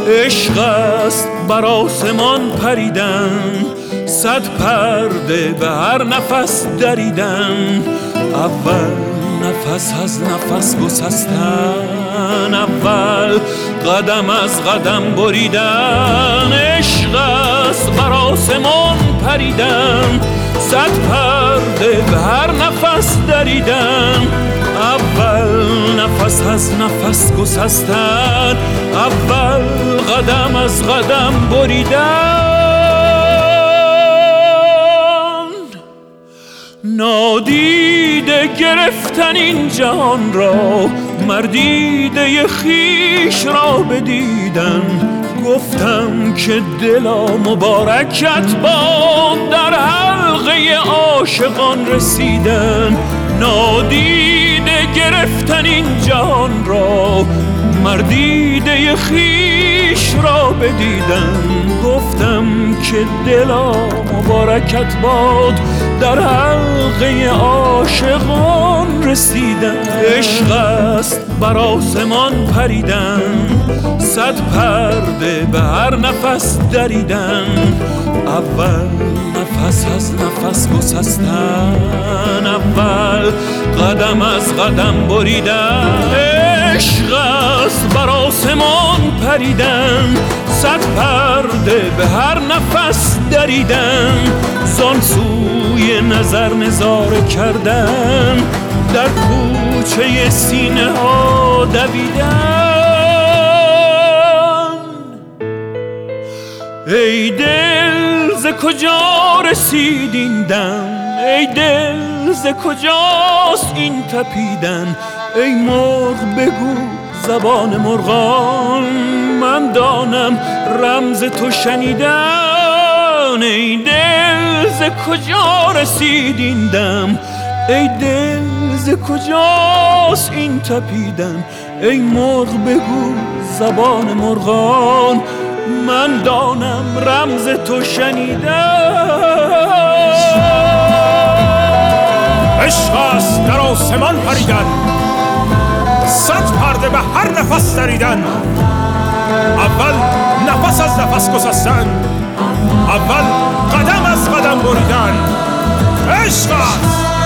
عشق است بر آسمان پریدن، صد پرده به هر نفس دریدن. اول نفس از نفس گسستن، اول قدم از قدم بریدن. عشق است بر آسمان پریدن، صد پرده به هر نفس دریدن. اول نفس از نفس گسستن، اول قدم از قدم بریدن. نادیده گرفتن این جهان را، مردیده خیش را بدیدن. گفتم که دلا مبارکت باد، در حلقه عاشقان رسیدن. نادیده گرفتن این جهان را، مردیده خیش را بدیدن. گفتم که دلا مبارکت باد، در حلقه عاشقان رسیدن. عشق است بر آسمان پریدن، صد پرده به هر نفس دریدن. اول نفس از نفس گسستن، اول قدم از قدم بریدن. عشق است بر آسمان پریدن، صد پرده به هر نفس دریدن. زان سوی نظر نظاره کردن، در کوچه سینه ها دویدن. ای دل ز کجا رسید این دم، ای دل ز کجاست این تپیدن. ای مرغ بگو زبان مرغان، من دانم رمز تو شنیدن. ای دل ز کجا رسید این دم، ای دل ز کجاست این تپیدن. ای مرغ بگو زبان مرغان، من دانم رمز تو شنیدن. عشق است در آسمان پریدن، صد پرده به هر نفس دریدن. اول نفس از نفس گسستن، اول قدم از قدم بریدن. عشق است